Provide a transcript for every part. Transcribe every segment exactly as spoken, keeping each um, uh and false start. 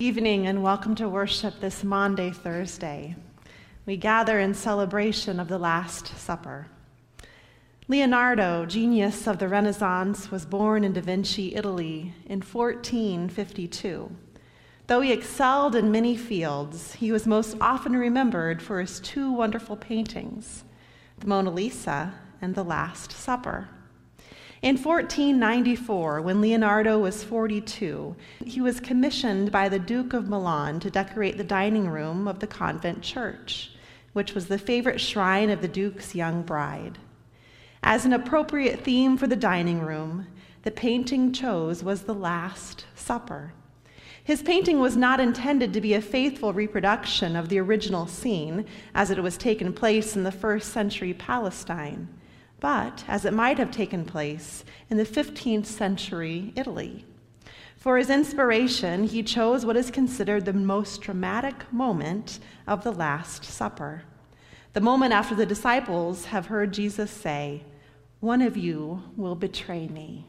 Evening and welcome to worship this Maundy Thursday. We gather in celebration of the Last Supper. Leonardo, genius of the Renaissance, was born in Da Vinci, Italy in fourteen fifty-two. Though he excelled in many fields, he was most often remembered for his two wonderful paintings, the Mona Lisa and the Last Supper. In fourteen ninety-four, when Leonardo was forty-two, he was commissioned by the Duke of Milan to decorate the dining room of the convent church, which was the favorite shrine of the Duke's young bride. As an appropriate theme for the dining room, the painting chose was the Last Supper. His painting was not intended to be a faithful reproduction of the original scene, as it was taken place in the first century Palestine, but as it might have taken place in the fifteenth century Italy. For his inspiration, he chose what is considered the most dramatic moment of the Last Supper, the moment after the disciples have heard Jesus say, "One of you will betray me."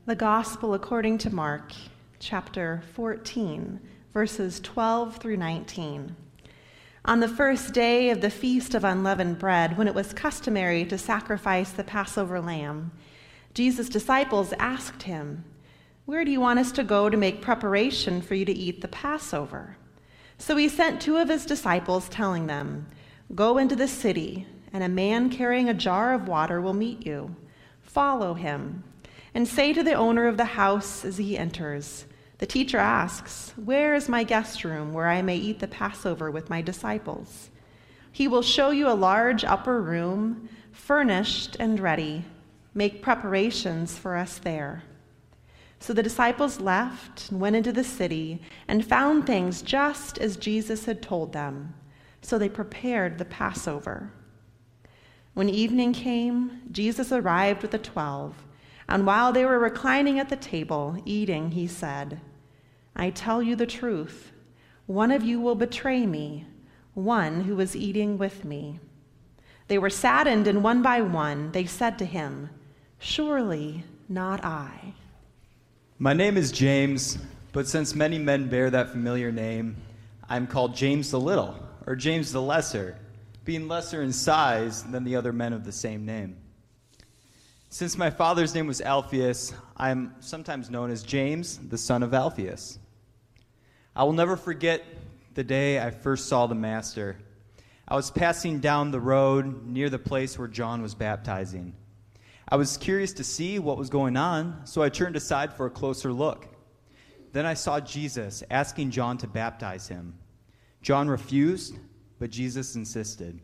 The Gospel according to Mark, chapter fourteen, verses twelve through nineteen. On the first day of the Feast of Unleavened Bread, when it was customary to sacrifice the Passover lamb, Jesus' disciples asked him, "Where do you want us to go to make preparation for you to eat the Passover?" So he sent two of his disciples, telling them, "Go into the city, and a man carrying a jar of water will meet you. Follow him, and say to the owner of the house as he enters, 'The teacher asks, where is my guest room where I may eat the Passover with my disciples?' He will show you a large upper room, furnished and ready. Make preparations for us there." So the disciples left and went into the city and found things just as Jesus had told them. So they prepared the Passover. When evening came, Jesus arrived with the twelve, and while they were reclining at the table, eating, he said, "I tell you the truth, one of you will betray me, one who was eating with me." They were saddened, and one by one they said to him, "Surely not I." My name is James, but since many men bear that familiar name, I'm called James the Little, or James the Lesser, being lesser in size than the other men of the same name. Since my father's name was Alphaeus, I am sometimes known as James, the son of Alphaeus. I will never forget the day I first saw the Master. I was passing down the road near the place where John was baptizing. I was curious to see what was going on, so I turned aside for a closer look. Then I saw Jesus asking John to baptize him. John refused, but Jesus insisted.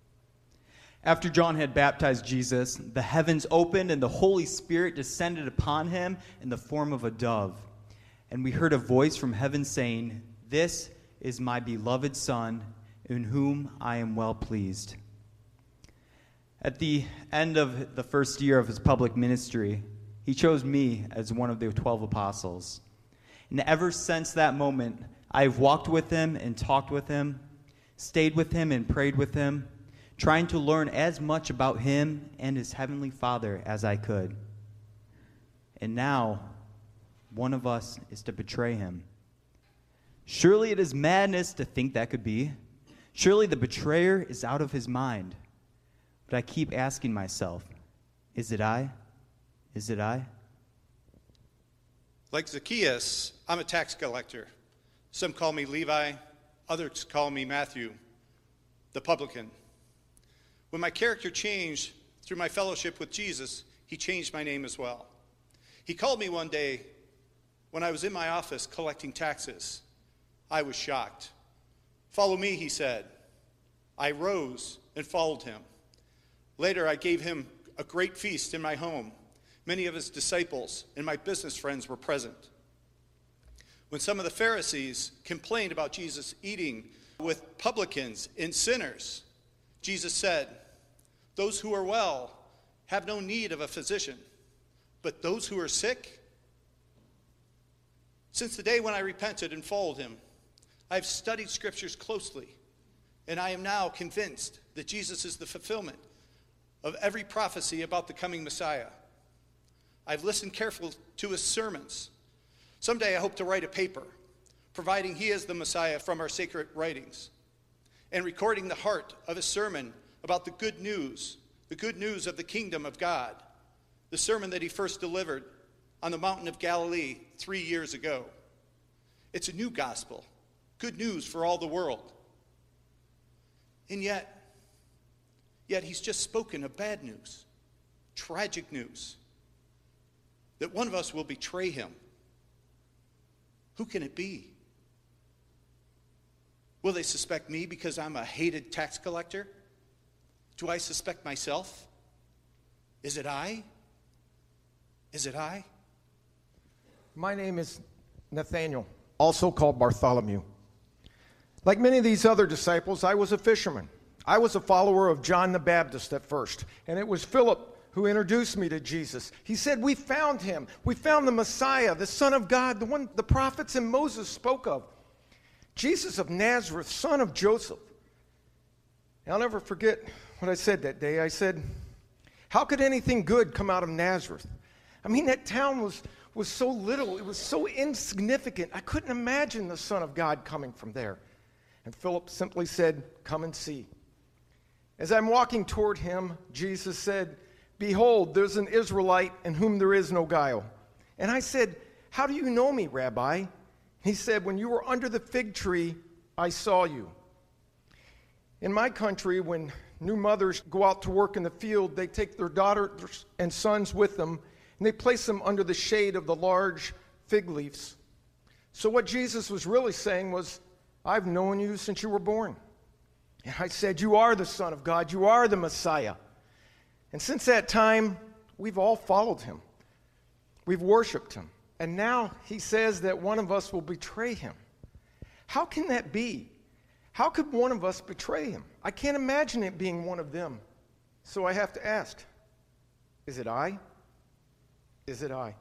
After John had baptized Jesus, the heavens opened and the Holy Spirit descended upon him in the form of a dove. And we heard a voice from heaven saying, "This is my beloved Son, in whom I am well pleased." At the end of the first year of his public ministry, he chose me as one of the twelve apostles. And ever since that moment, I've walked with him and talked with him, stayed with him and prayed with him, trying to learn as much about him and his heavenly Father as I could. And now, one of us is to betray him. Surely it is madness to think that could be. Surely the betrayer is out of his mind. But I keep asking myself, is it I? Is it I? Like Zacchaeus, I'm a tax collector. Some call me Levi, others call me Matthew, the publican. When my character changed through my fellowship with Jesus, he changed my name as well. He called me one day when I was in my office collecting taxes. I was shocked. "Follow me," he said. I rose and followed him. Later, I gave him a great feast in my home. Many of his disciples and my business friends were present. When some of the Pharisees complained about Jesus eating with publicans and sinners, Jesus said, "Those who are well have no need of a physician, but those who are sick." Since the day when I repented and followed him, I have studied scriptures closely, and I am now convinced that Jesus is the fulfillment of every prophecy about the coming Messiah. I've listened carefully to his sermons. Someday I hope to write a paper, providing he is the Messiah from our sacred writings, and recording the heart of his sermon about the good news, the good news of the kingdom of God, the sermon that he first delivered on the mountain of Galilee three years ago. It's a new gospel, good news for all the world. And yet, yet he's just spoken of bad news, tragic news, that one of us will betray him. Who can it be? Will they suspect me because I'm a hated tax collector? Do I suspect myself? Is it I? Is it I? My name is Nathaniel, also called Bartholomew. Like many of these other disciples, I was a fisherman. I was a follower of John the Baptist at first, and it was Philip who introduced me to Jesus. He said, "We found him. We found the Messiah, the Son of God, the one the prophets and Moses spoke of. Jesus of Nazareth, son of Joseph." And I'll never forget what I said that day. I said, "How could anything good come out of Nazareth? I mean, that town was, was so little. It was so insignificant. I couldn't imagine the Son of God coming from there. And Philip simply said, "Come and see." As I'm walking toward him, Jesus said, "Behold, there's an Israelite in whom there is no guile." And I said, "How do you know me, Rabbi?" He said, "When you were under the fig tree, I saw you." In my country, when new mothers go out to work in the field, they take their daughters and sons with them, and they place them under the shade of the large fig leaves. So what Jesus was really saying was, "I've known you since you were born." And I said, "You are the Son of God. You are the Messiah." And since that time, we've all followed him. We've worshiped him. And now he says that one of us will betray him. How can that be? How could one of us betray him? I can't imagine it being one of them. So I have to ask, is it I? Is it I?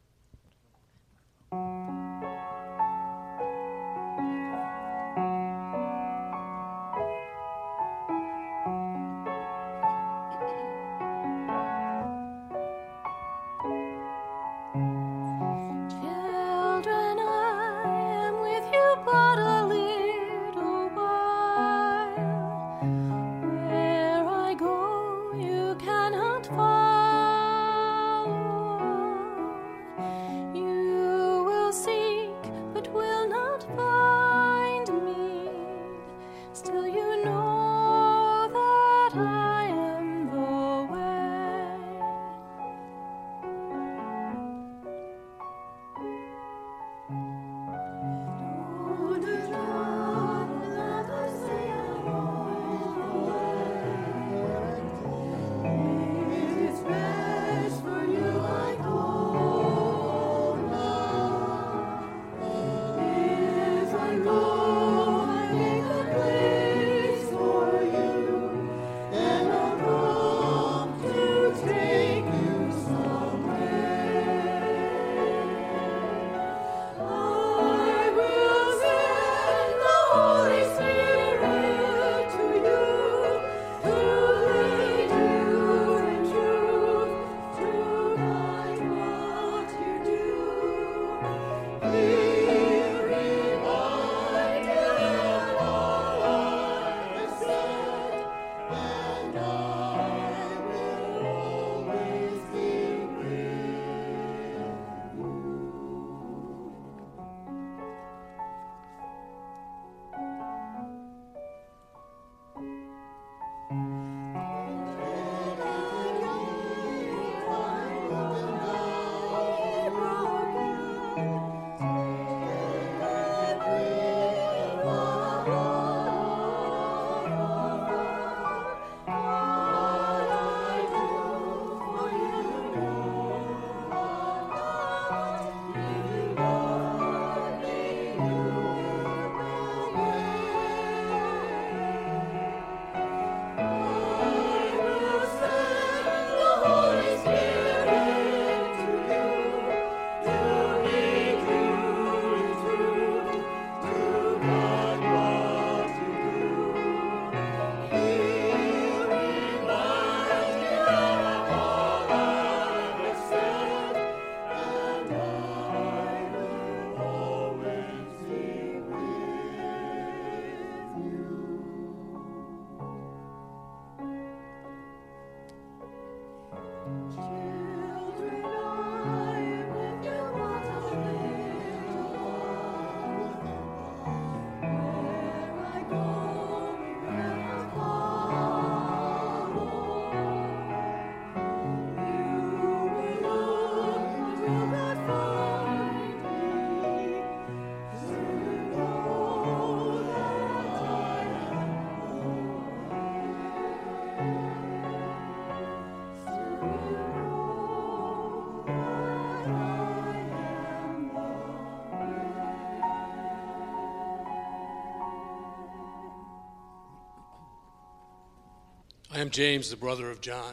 I am James, the brother of John.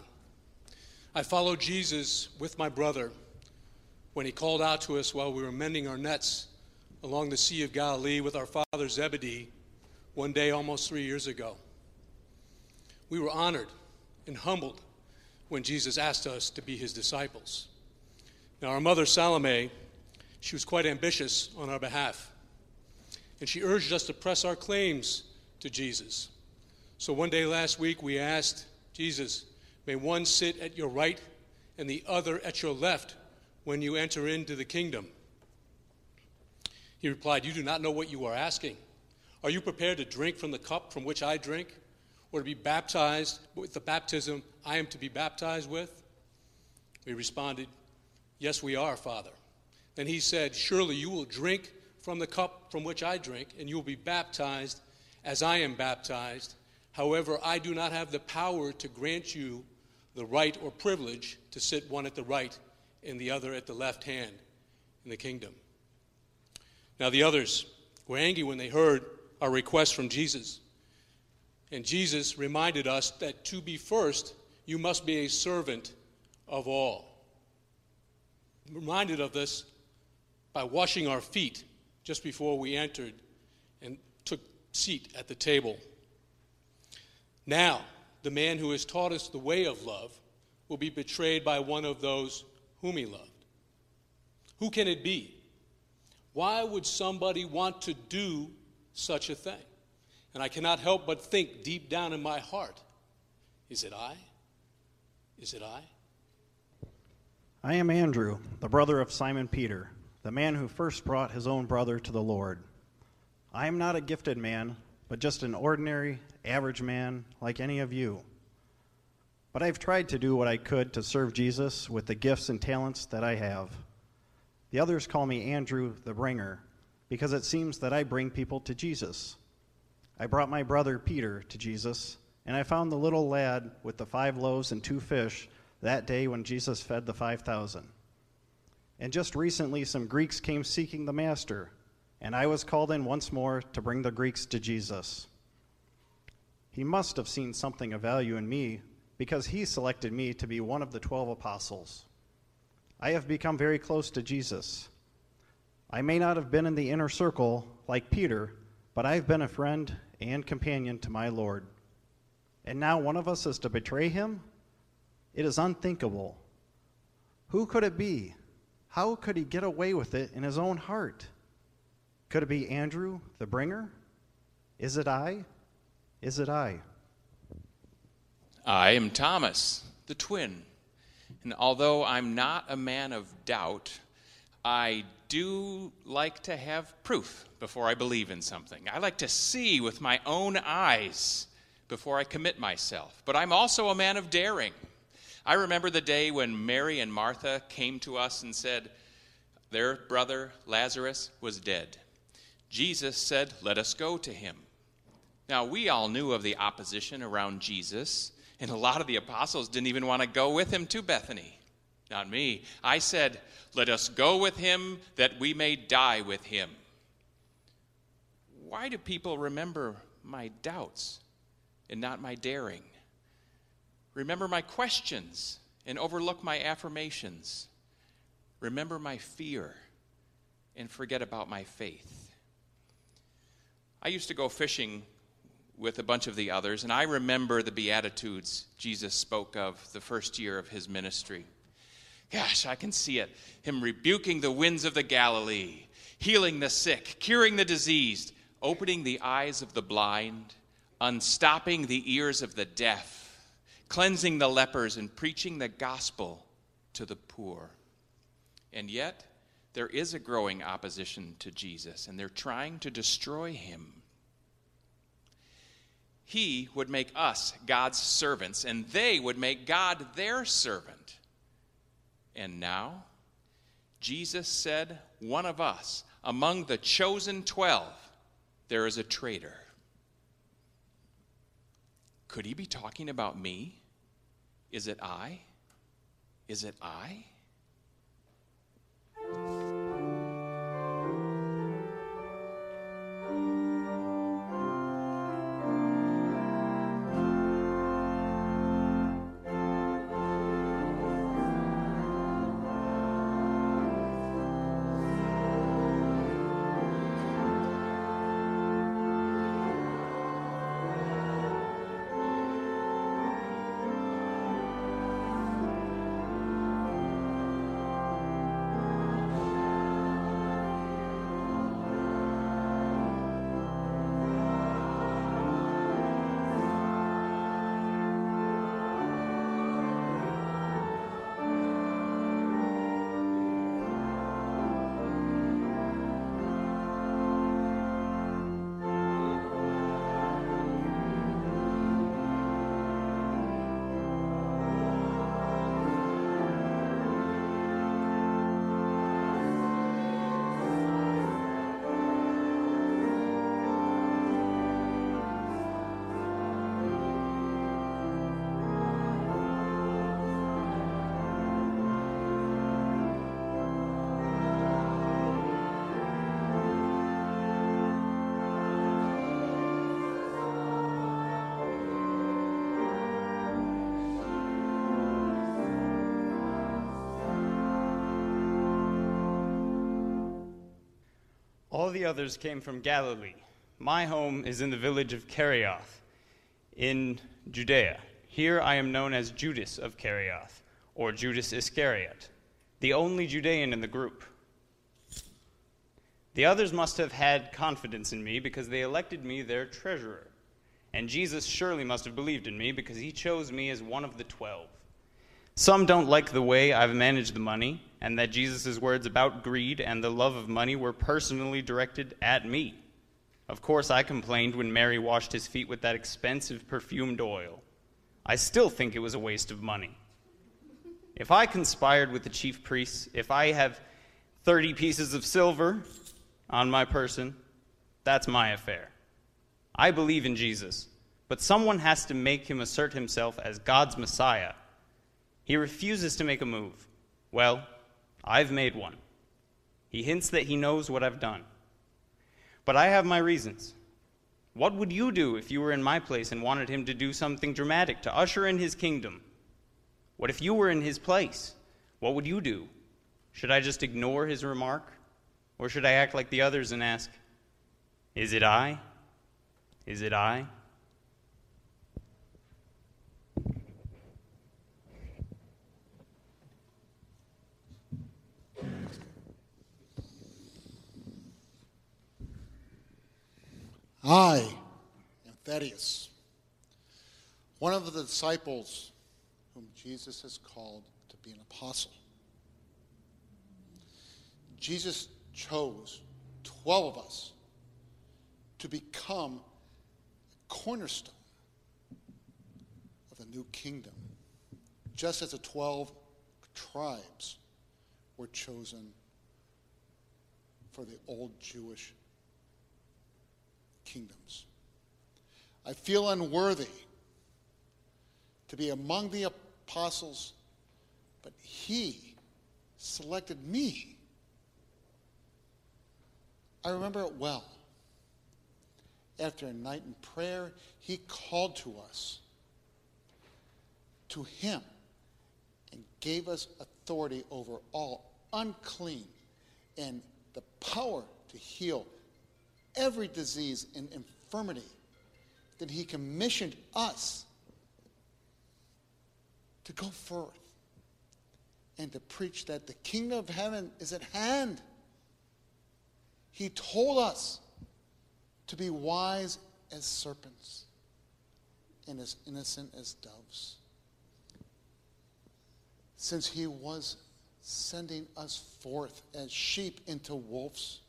I followed Jesus with my brother when he called out to us while we were mending our nets along the Sea of Galilee with our father Zebedee one day almost three years ago. We were honored and humbled when Jesus asked us to be his disciples. Now, our mother, Salome, she was quite ambitious on our behalf, and she urged us to press our claims to Jesus. So one day last week, we asked Jesus, may one sit at your right and the other at your left when you enter into the kingdom. He replied, you do not know what you are asking. Are you prepared to drink from the cup from which I drink, or to be baptized with the baptism I am to be baptized with? We responded, yes, we are, Father. Then he said, surely you will drink from the cup from which I drink, and you will be baptized as I am baptized. However, I do not have the power to grant you the right or privilege to sit one at the right and the other at the left hand in the kingdom. Now the others were angry when they heard our request from Jesus. And Jesus reminded us that to be first, you must be a servant of all. Reminded of this by washing our feet just before we entered and took seat at the table. Now, the man who has taught us the way of love will be betrayed by one of those whom he loved. Who can it be? Why would somebody want to do such a thing? And I cannot help but think deep down in my heart, is it I? Is it I? I am Andrew, the brother of Simon Peter, the man who first brought his own brother to the Lord. I am not a gifted man, but just an ordinary, average man like any of you. But I've tried to do what I could to serve Jesus with the gifts and talents that I have. The others call me Andrew the Bringer, because it seems that I bring people to Jesus. I brought my brother Peter to Jesus, and I found the little lad with the five loaves and two fish that day when Jesus fed the five thousand. And just recently some Greeks came seeking the Master, and I was called in once more to bring the Greeks to Jesus. He must have seen something of value in me, because he selected me to be one of the twelve apostles. I have become very close to Jesus. I may not have been in the inner circle like Peter, but I've been a friend and companion to my Lord. And now one of us is to betray him? It is unthinkable. Who could it be? How could he get away with it in his own heart? Could it be Andrew, the Bringer? Is it I? Is it I? I am Thomas, the twin. And although I'm not a man of doubt, I do like to have proof before I believe in something. I like to see with my own eyes before I commit myself. But I'm also a man of daring. I remember the day when Mary and Martha came to us and said their brother Lazarus was dead. Jesus said, let us go to him. Now, we all knew of the opposition around Jesus, and a lot of the apostles didn't even want to go with him to Bethany. Not me. I said, let us go with him that we may die with him. Why do people remember my doubts and not my daring? Remember my questions and overlook my affirmations. Remember my fear and forget about my faith. I used to go fishing with a bunch of the others, and I remember the Beatitudes Jesus spoke of the first year of his ministry. Gosh, I can see it. Him rebuking the winds of the Galilee, healing the sick, curing the diseased, opening the eyes of the blind, unstopping the ears of the deaf, cleansing the lepers, and preaching the gospel to the poor. And yet, there is a growing opposition to Jesus, and they're trying to destroy him. He would make us God's servants, and they would make God their servant. And now, Jesus said, one of us, among the chosen twelve, there is a traitor. Could he be talking about me? Is it I? Is it I? All the others came from Galilee. My home is in the village of Kerioth, in Judea. Here I am known as Judas of Kerioth, or Judas Iscariot, the only Judean in the group. The others must have had confidence in me because they elected me their treasurer. And Jesus surely must have believed in me because he chose me as one of the twelve. Some don't like the way I've managed the money, and that Jesus' words about greed and the love of money were personally directed at me. Of course, I complained when Mary washed his feet with that expensive perfumed oil. I still think it was a waste of money. If I conspired with the chief priests, if I have thirty pieces of silver on my person, that's my affair. I believe in Jesus, but someone has to make him assert himself as God's Messiah. He refuses to make a move. Well, I've made one. He hints that he knows what I've done. But I have my reasons. What would you do if you were in my place and wanted him to do something dramatic to usher in his kingdom? What if you were in his place? What would you do? Should I just ignore his remark? Or should I act like the others and ask, is it I? Is it I? I am Thaddeus, one of the disciples whom Jesus has called to be an apostle. Jesus chose twelve of us to become a cornerstone of the new kingdom, just as the twelve tribes were chosen for the old Jewish kingdoms. I feel unworthy to be among the apostles, but he selected me. I remember it well. After a night in prayer, he called to us, to him, and gave us authority over all unclean and the power to heal every disease and infirmity. That he commissioned us to go forth and to preach that the kingdom of heaven is at hand. He told us to be wise as serpents and as innocent as doves. Since he was sending us forth as sheep into wolves,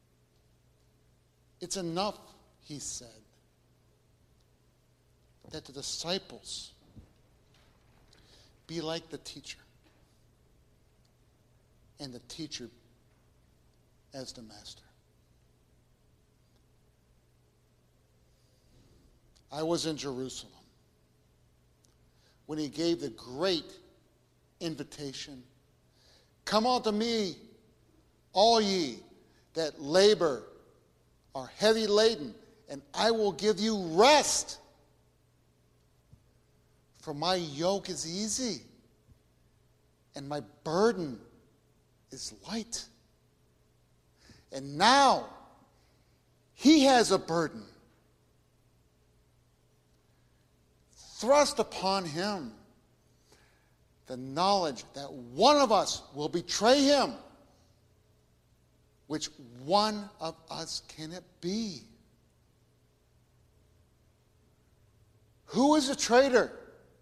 it's enough, he said, that the disciples be like the teacher, and the teacher as the master. I was in Jerusalem when he gave the great invitation, "Come unto me, all ye that labor are heavy laden, and I will give you rest. For my yoke is easy, and my burden is light." And now, he has a burden thrust upon him, the knowledge that one of us will betray him. Which one of us can it be? Who is a traitor?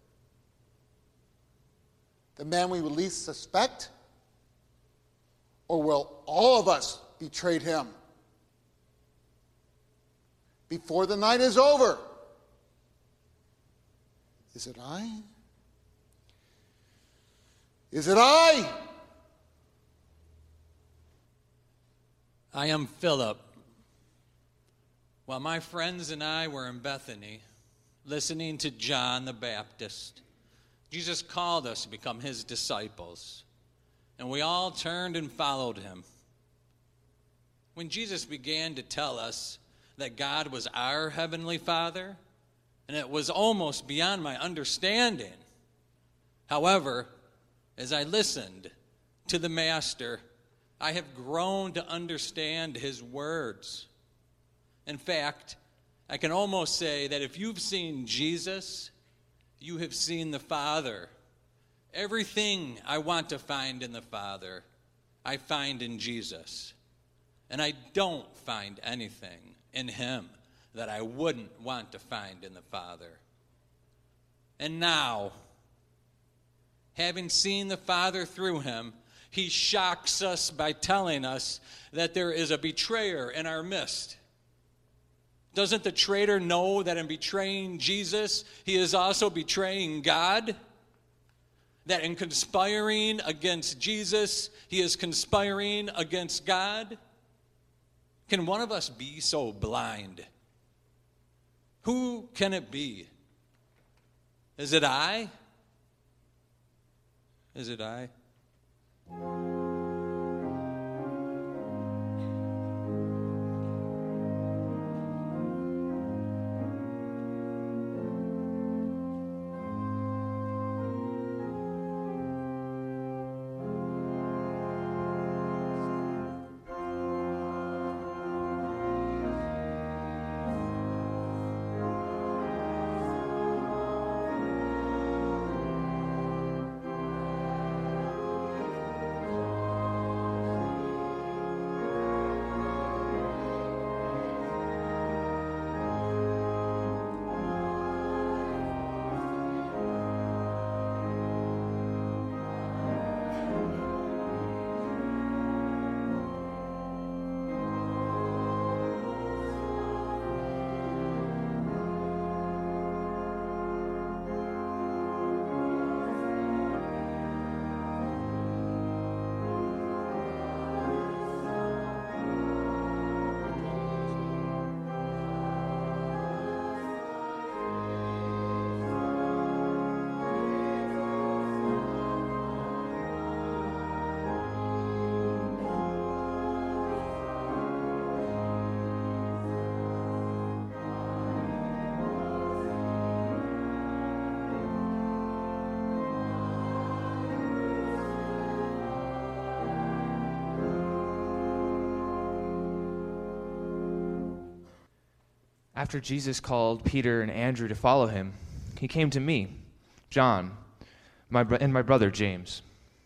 The man we least suspect? Or will all of us betray him before the night is over? Is it I? Is it I? I am Philip. While my friends and I were in Bethany, listening to John the Baptist, Jesus called us to become his disciples, and we all turned and followed him. When Jesus began to tell us that God was our heavenly Father, and it was almost beyond my understanding. However, as I listened to the Master, I have grown to understand his words. In fact, I can almost say that if you've seen Jesus, you have seen the Father. Everything I want to find in the Father, I find in Jesus. And I don't find anything in him that I wouldn't want to find in the Father. And now, having seen the Father through him, he shocks us by telling us that there is a betrayer in our midst. Doesn't the traitor know that in betraying Jesus, he is also betraying God? That in conspiring against Jesus, he is conspiring against God? Can one of us be so blind? Who can it be? Is it I? Is it I? After Jesus called Peter and Andrew to follow him, he came to me, John, my bro- and my brother James.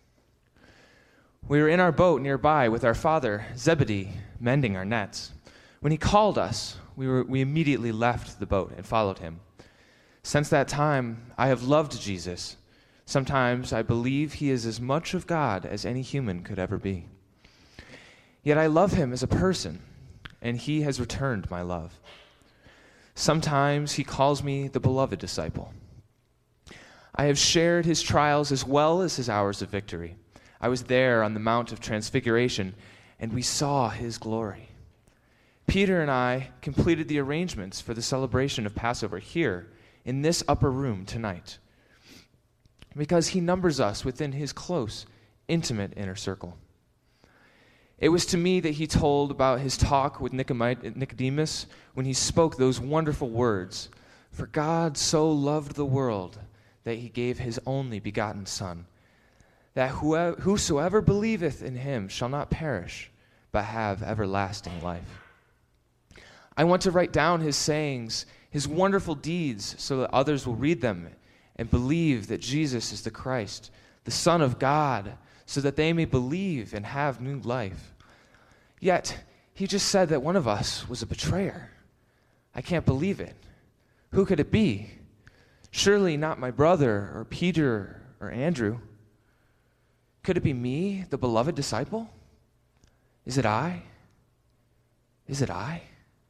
We were in our boat nearby with our father, Zebedee, mending our nets. When he called us, we, were, we immediately left the boat and followed him. Since that time, I have loved Jesus. Sometimes I believe he is as much of God as any human could ever be. Yet I love him as a person, and he has returned my love. Sometimes he calls me the beloved disciple. I have shared his trials as well as his hours of victory. I was there on the Mount of Transfiguration, and we saw his glory. Peter and I completed the arrangements for the celebration of Passover here in this upper room tonight, because he numbers us within his close, intimate inner circle. It was to me that he told about his talk with Nicodemus when he spoke those wonderful words, "For God so loved the world that he gave his only begotten Son, that whoever, whosoever believeth in him shall not perish, but have everlasting life." I want to write down his sayings, his wonderful deeds, so that others will read them and believe that Jesus is the Christ, the Son of God, so that they may believe and have new life. Yet, he just said that one of us was a betrayer. I can't believe it. Who could it be? Surely not my brother or Peter or Andrew. Could it be me, the beloved disciple? Is it I? Is it I?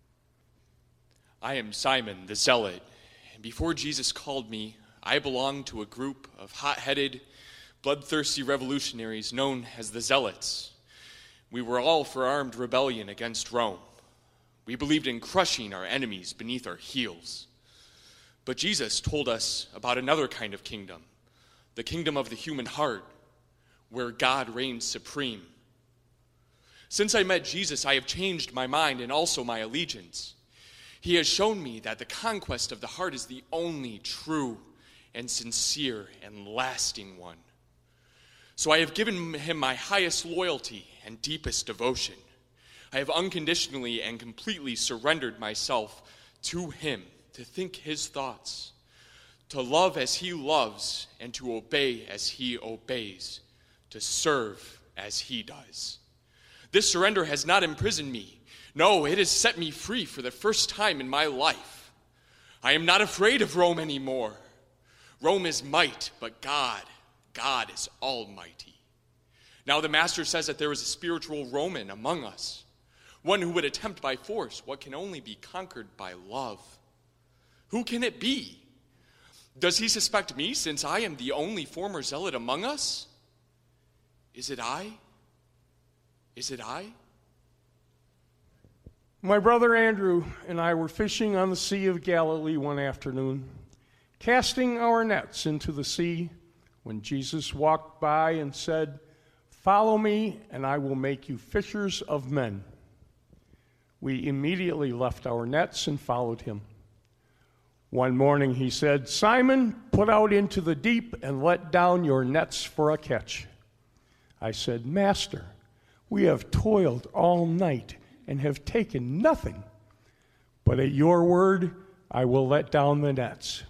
I am Simon the Zealot, and before Jesus called me, I belonged to a group of hot-headed, bloodthirsty revolutionaries known as the Zealots. We were all for armed rebellion against Rome. We believed in crushing our enemies beneath our heels. But Jesus told us about another kind of kingdom, the kingdom of the human heart, where God reigns supreme. Since I met Jesus, I have changed my mind and also my allegiance. He has shown me that the conquest of the heart is the only true and sincere and lasting one. So I have given him my highest loyalty and deepest devotion. I have unconditionally and completely surrendered myself to him, to think his thoughts, to love as he loves, and to obey as he obeys, to serve as he does. This surrender has not imprisoned me. No, it has set me free for the first time in my life. I am not afraid of Rome anymore. Rome is might, but God, God is almighty. Now the Master says that there is a spiritual Roman among us, one who would attempt by force what can only be conquered by love. Who can it be? Does he suspect me, since I am the only former zealot among us? Is it I? Is it I? My brother Andrew and I were fishing on the Sea of Galilee one afternoon, casting our nets into the sea, when Jesus walked by and said, "Follow me, and I will make you fishers of men." We immediately left our nets and followed him. One morning he said, "Simon, put out into the deep and let down your nets for a catch." I said, "Master, we have toiled all night and have taken nothing, but at your word I will let down the nets."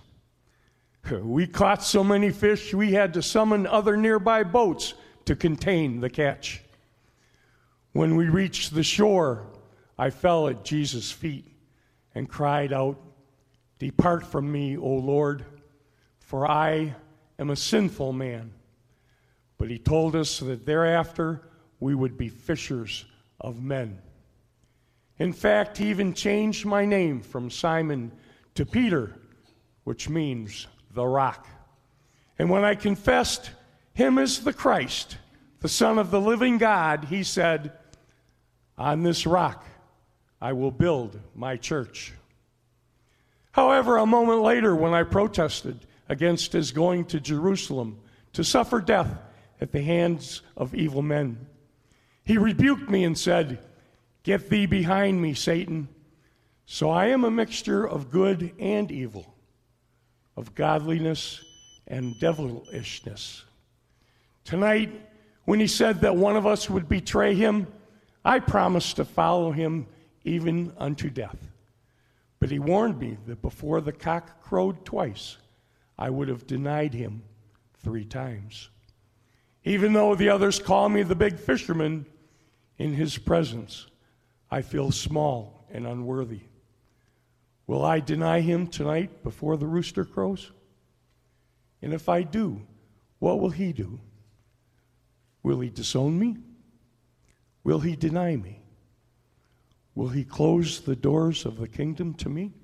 We caught so many fish we had to summon other nearby boats to contain the catch. When we reached the shore, I fell at Jesus' feet and cried out, "Depart from me, O Lord, for I am a sinful man." But he told us that thereafter we would be fishers of men. In fact, he even changed my name from Simon to Peter, which means the rock. And when I confessed him as the Christ, the Son of the living God, he said, "On this rock I will build my church." However, a moment later, when I protested against his going to Jerusalem to suffer death at the hands of evil men, he rebuked me and said, "Get thee behind me, Satan. So I am a mixture of good and evil, of godliness and devilishness." Tonight, when he said that one of us would betray him, I promised to follow him even unto death. But he warned me that before the cock crowed twice, I would have denied him three times. Even though the others call me the big fisherman, in his presence I feel small and unworthy. Will I deny him tonight before the rooster crows? And if I do, what will he do? Will he disown me? Will he deny me? Will he close the doors of the kingdom to me?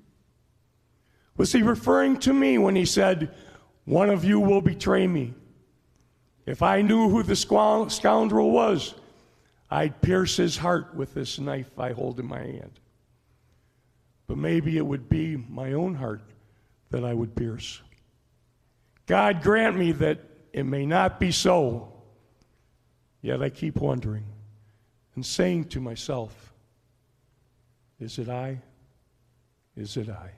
Was he referring to me when he said, "One of you will betray me"? If I knew who the scoundrel was, I'd pierce his heart with this knife I hold in my hand. But maybe it would be my own heart that I would pierce. God grant me that it may not be so. Yet I keep wondering and saying to myself, is it I? Is it I?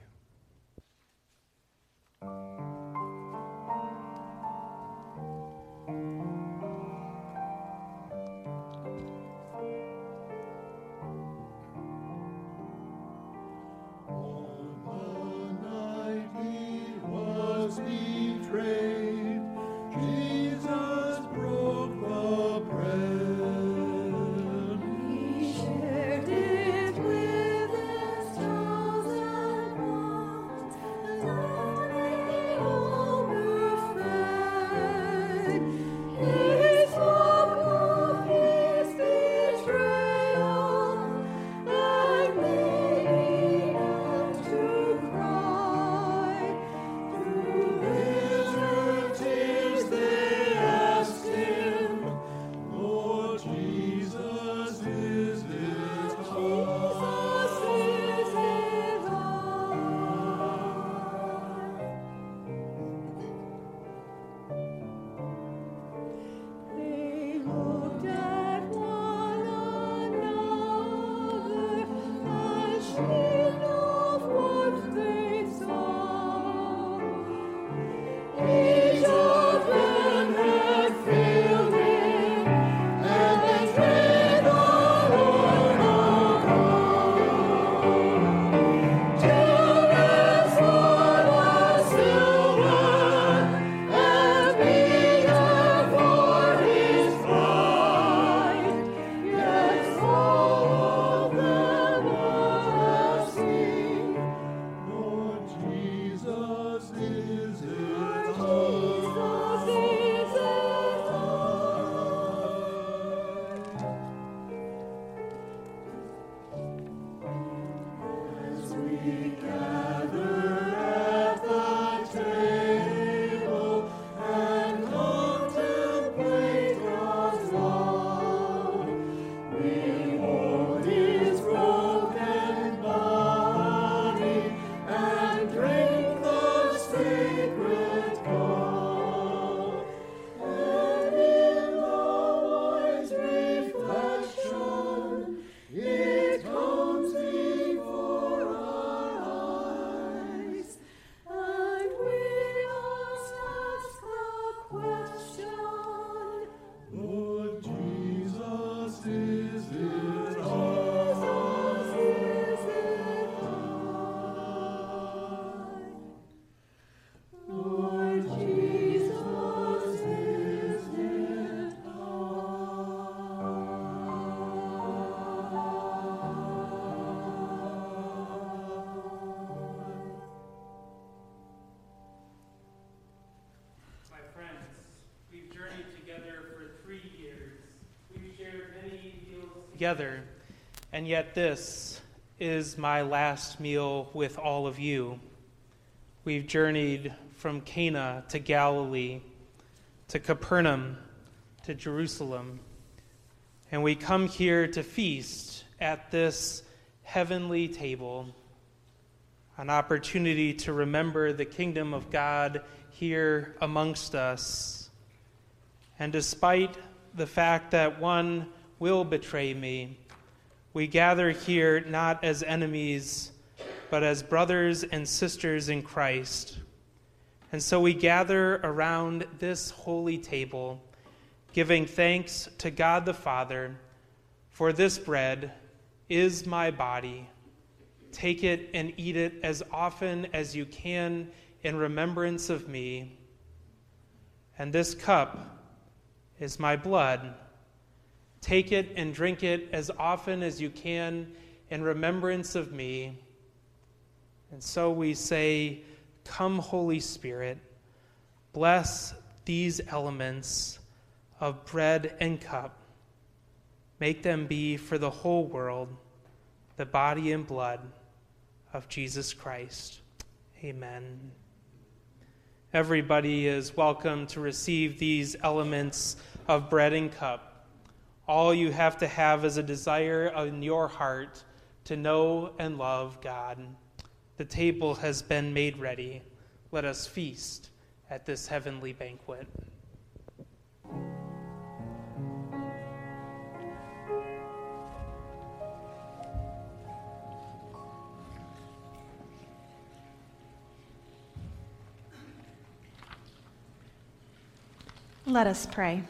He shared it with his chosen one. together, and yet this is my last meal with all of you. We've journeyed from Cana to Galilee, to Capernaum, to Jerusalem, and we come here to feast at this heavenly table, an opportunity to remember the kingdom of God here amongst us. And despite the fact that one will betray me, we gather here not as enemies, but as brothers and sisters in Christ. And so we gather around this holy table, giving thanks to God the Father, for this bread is my body. Take it and eat it as often as you can in remembrance of me. And this cup is my blood. Take it and drink it as often as you can in remembrance of me. And so we say, come, Holy Spirit, bless these elements of bread and cup. Make them be for the whole world the body and blood of Jesus Christ. Amen. Everybody is welcome to receive these elements of bread and cup. All you have to have is a desire in your heart to know and love God. The table has been made ready. Let us feast at this heavenly banquet. Let us pray.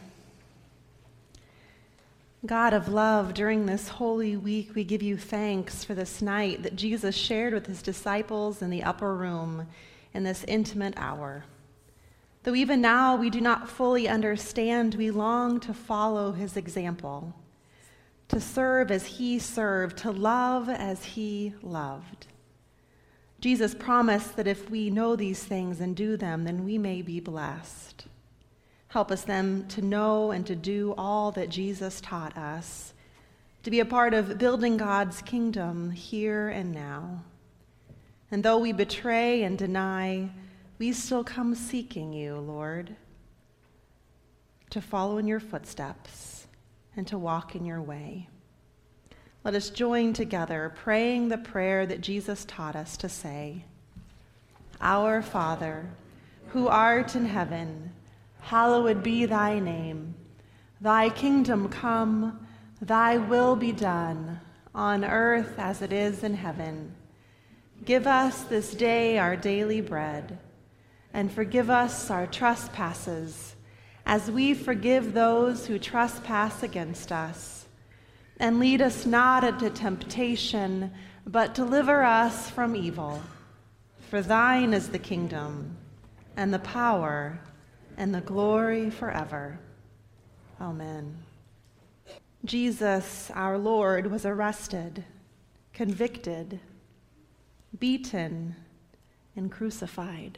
God of love, during this holy week, we give you thanks for this night that Jesus shared with his disciples in the upper room in this intimate hour. Though even now we do not fully understand, we long to follow his example, to serve as he served, to love as he loved. Jesus promised that if we know these things and do them, then we may be blessed. Help us then to know and to do all that Jesus taught us, to be a part of building God's kingdom here and now. And though we betray and deny, we still come seeking you, Lord, to follow in your footsteps and to walk in your way. Let us join together praying the prayer that Jesus taught us to say. Our Father, who art in heaven, hallowed be thy name. Thy kingdom come, thy will be done, on earth as it is in heaven. Give us this day our daily bread, and forgive us our trespasses, as we forgive those who trespass against us. And lead us not into temptation, but deliver us from evil. For thine is the kingdom, and the power, and the glory forever. Amen. Jesus, our Lord, was arrested, convicted, beaten, and crucified.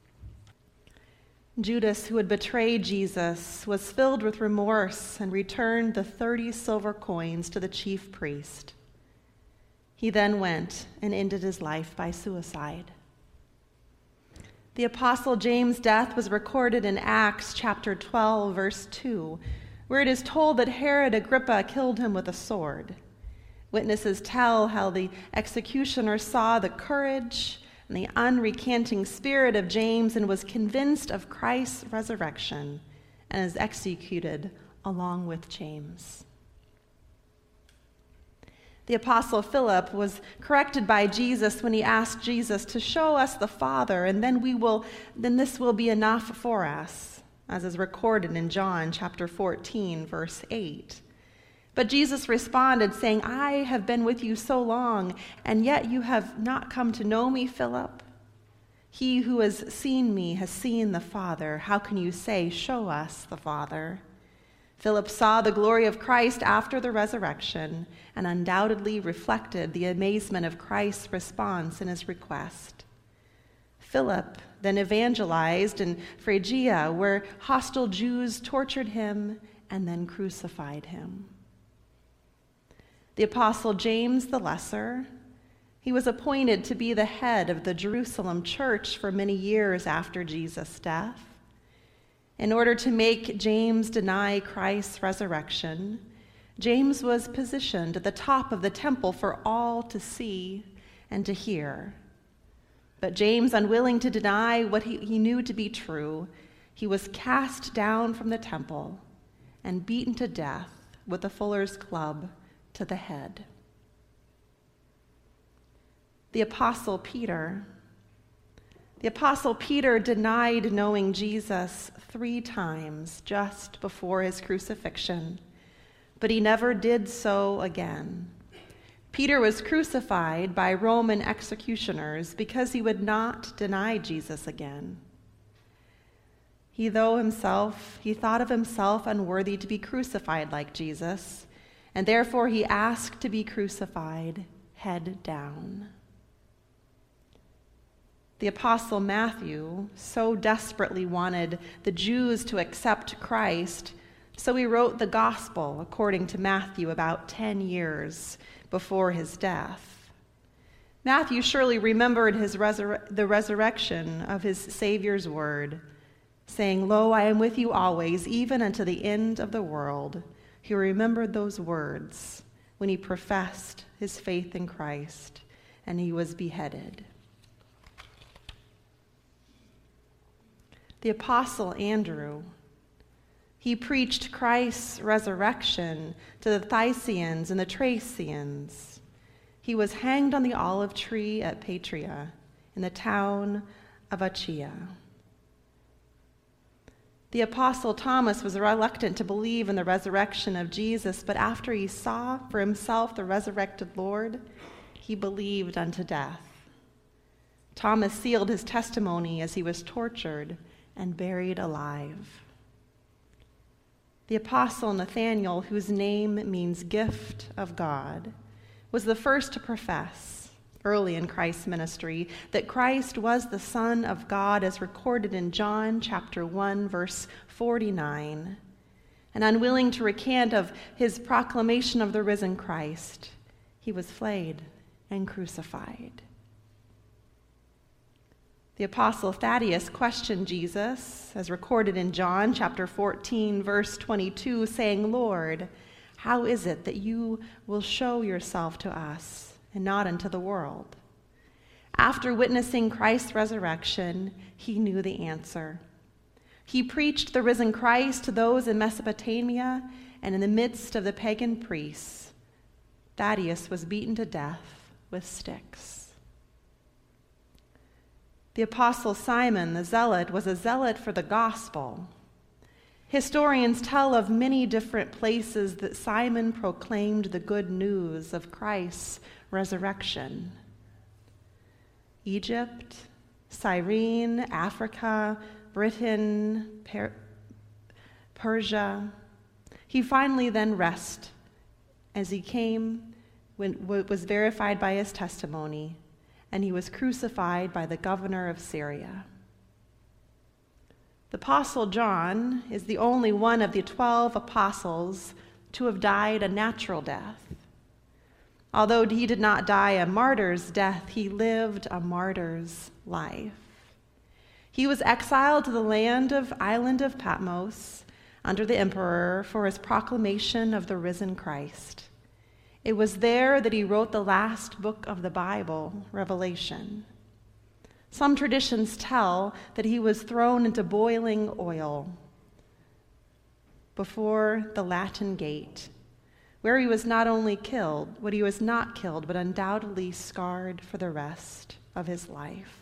Judas, who had betrayed Jesus, was filled with remorse and returned the thirty silver coins to the chief priest. He then went and ended his life by suicide. The Apostle James' death was recorded in Acts chapter twelve, verse two, where it is told that Herod Agrippa killed him with a sword. Witnesses tell how the executioner saw the courage and the unrecanting spirit of James and was convinced of Christ's resurrection and is executed along with James. The Apostle Philip was corrected by Jesus when he asked Jesus to show us the Father, and then we will, then this will be enough for us, as is recorded in John chapter fourteen, verse eight. But Jesus responded, saying, I have been with you so long, and yet you have not come to know me, Philip. He who has seen me has seen the Father. How can you say, show us the Father? Philip saw the glory of Christ after the resurrection and undoubtedly reflected the amazement of Christ's response in his request. Philip then evangelized in Phrygia, where hostile Jews tortured him and then crucified him. The apostle James the Lesser, he was appointed to be the head of the Jerusalem church for many years after Jesus' death. In order to make James deny Christ's resurrection, James was positioned at the top of the temple for all to see and to hear. But James, unwilling to deny what he, he knew to be true, he was cast down from the temple and beaten to death with a fuller's club to the head. The Apostle Peter. The Apostle Peter denied knowing Jesus three times just before his crucifixion, but he never did so again. Peter was crucified by Roman executioners because he would not deny Jesus again. He, though himself, he thought of himself unworthy to be crucified like Jesus, and therefore he asked to be crucified head down. The Apostle Matthew so desperately wanted the Jews to accept Christ, so he wrote the Gospel according to Matthew about ten years before his death. Matthew surely remembered his resur- the resurrection of his Savior's word, saying, "Lo, I am with you always, even unto the end of the world." He remembered those words when he professed his faith in Christ and he was beheaded. The Apostle Andrew, he preached Christ's resurrection to the Thyacians and the Thracians. He was hanged on the olive tree at Patria in the town of Achaia. The Apostle Thomas was reluctant to believe in the resurrection of Jesus, but after he saw for himself the resurrected Lord, he believed unto death. Thomas sealed his testimony as he was tortured and buried alive. The Apostle Nathanael, whose name means gift of God, was the first to profess, early in Christ's ministry, that Christ was the Son of God as recorded in John chapter one, verse forty-nine. And unwilling to recant of his proclamation of the risen Christ, he was flayed and crucified. The Apostle Thaddeus questioned Jesus, as recorded in John chapter fourteen, verse twenty-two, saying, "Lord, how is it that you will show yourself to us and not unto the world?" After witnessing Christ's resurrection, he knew the answer. He preached the risen Christ to those in Mesopotamia, and in the midst of the pagan priests, Thaddeus was beaten to death with sticks. The Apostle Simon the Zealot was a zealot for the gospel. Historians tell of many different places that Simon proclaimed the good news of Christ's resurrection. Egypt, Cyrene, Africa, Britain, per- Persia. He finally then rested as he came when was verified by his testimony, and he was crucified by the governor of Syria. The Apostle John is the only one of the twelve apostles to have died a natural death. Although he did not die a martyr's death, he lived a martyr's life. He was exiled to the land of island of Patmos under the emperor for his proclamation of the risen Christ. It was there that he wrote the last book of the Bible, Revelation. Some traditions tell that he was thrown into boiling oil before the Latin Gate, where he was not only killed, but he was not killed, but undoubtedly scarred for the rest of his life.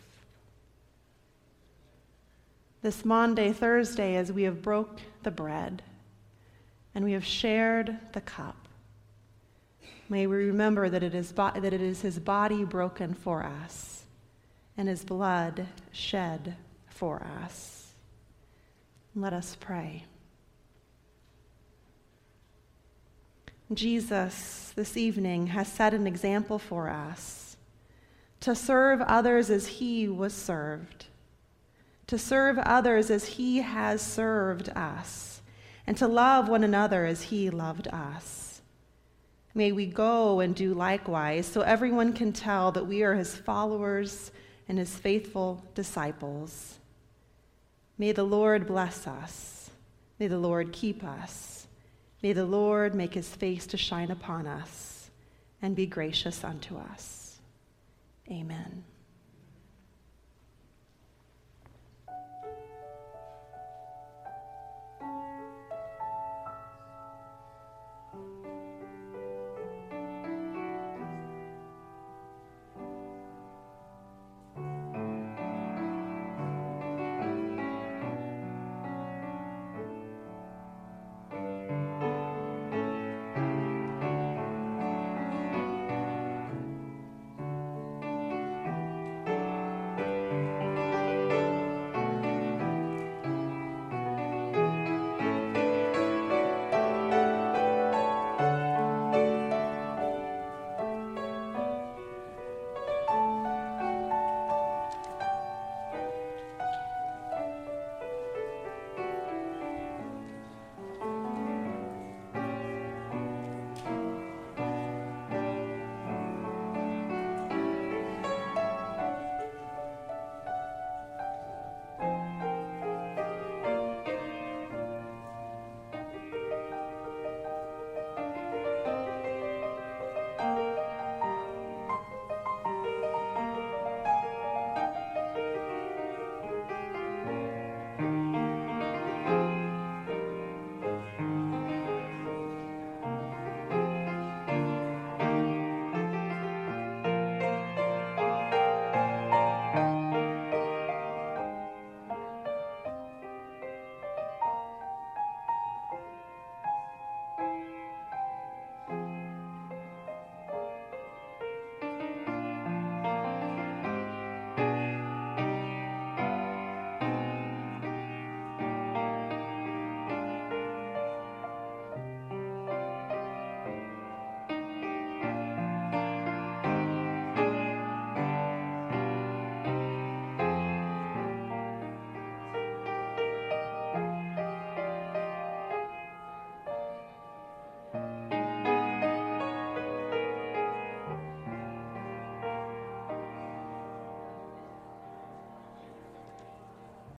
This Maundy Thursday, as we have broke the bread and we have shared the cup, may we remember that it is bo- that it is his body broken for us and his blood shed for us. Let us pray. Jesus, this evening, has set an example for us to serve others as he was served, to serve others as he has served us, and to love one another as he loved us. May we go and do likewise, so everyone can tell that we are his followers and his faithful disciples. May the Lord bless us. May the Lord keep us. May the Lord make his face to shine upon us and be gracious unto us. Amen.